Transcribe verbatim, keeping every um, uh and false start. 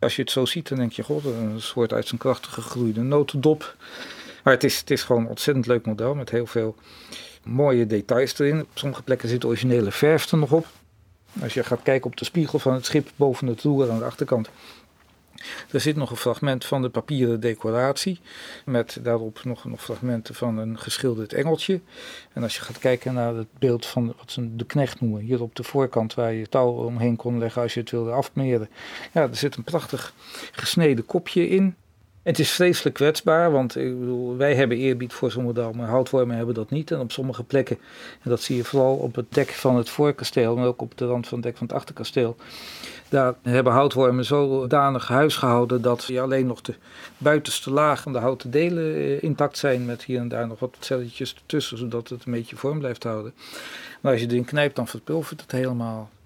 Als je het zo ziet, dan denk je, god, een soort uit zijn krachten gegroeide notendop. Maar het is, het is gewoon een ontzettend leuk model met heel veel mooie details erin. Op sommige plekken zit originele verf er nog op. Als je gaat kijken op de spiegel van het schip boven het roer aan de achterkant. Er zit nog een fragment van de papieren decoratie. Met daarop nog, nog fragmenten van een geschilderd engeltje. En als je gaat kijken naar het beeld van wat ze de knecht noemen. Hier op de voorkant waar je touw omheen kon leggen als je het wilde afmeren. Ja, er zit een prachtig gesneden kopje in. Het is vreselijk kwetsbaar, want ik bedoel, wij hebben eerbied voor zo'n model, maar houtwormen hebben dat niet. En op sommige plekken, en dat zie je vooral op het dek van het voorkasteel, maar ook op de rand van het dek van het achterkasteel. Daar hebben houtwormen zodanig huis gehouden dat je alleen nog de buitenste laag van de houten delen intact zijn, met hier en daar nog wat celletjes ertussen, zodat het een beetje vorm blijft houden. Maar als je erin knijpt, dan verpulvert het helemaal.